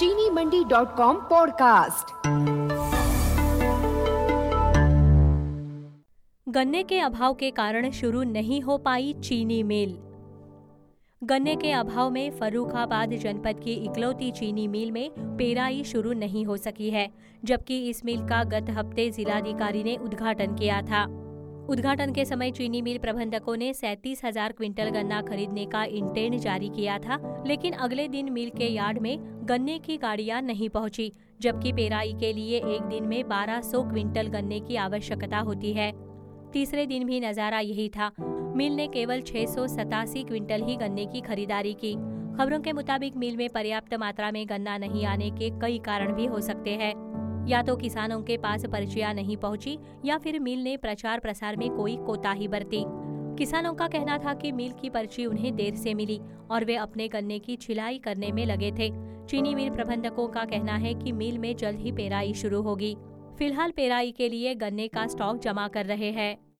चीनीमंडी.com podcast. गन्ने के अभाव के कारण शुरू नहीं हो पाई चीनी मिल। गन्ने के अभाव में फर्रुखाबाद जनपद की इकलौती चीनी मिल में पेराई शुरू नहीं हो सकी है, जबकि इस मिल का गत हफ्ते जिलाधिकारी ने उद्घाटन किया था। उद्घाटन के समय चीनी मिल प्रबंधकों ने 37,000 क्विंटल गन्ना खरीदने का इंटेंड जारी किया था, लेकिन अगले दिन मिल के यार्ड में गन्ने की गाड़ियां नहीं पहुंची, जबकि पेराई के लिए एक दिन में 1200 क्विंटल गन्ने की आवश्यकता होती है। तीसरे दिन भी नजारा यही था। मिल ने केवल 687 क्विंटल ही गन्ने की खरीदारी की। खबरों के मुताबिक मिल में पर्याप्त मात्रा में गन्ना नहीं आने के कई कारण भी हो सकते हैं। या तो किसानों के पास पर्चियां नहीं पहुंची, या फिर मिल ने प्रचार प्रसार में कोई कोताही बरती। किसानों का कहना था कि मिल की पर्ची उन्हें देर से मिली और वे अपने गन्ने की छिलाई करने में लगे थे। चीनी मिल प्रबंधकों का कहना है कि मिल में जल्द ही पेराई शुरू होगी। फिलहाल पेराई के लिए गन्ने का स्टॉक जमा कर रहे हैं।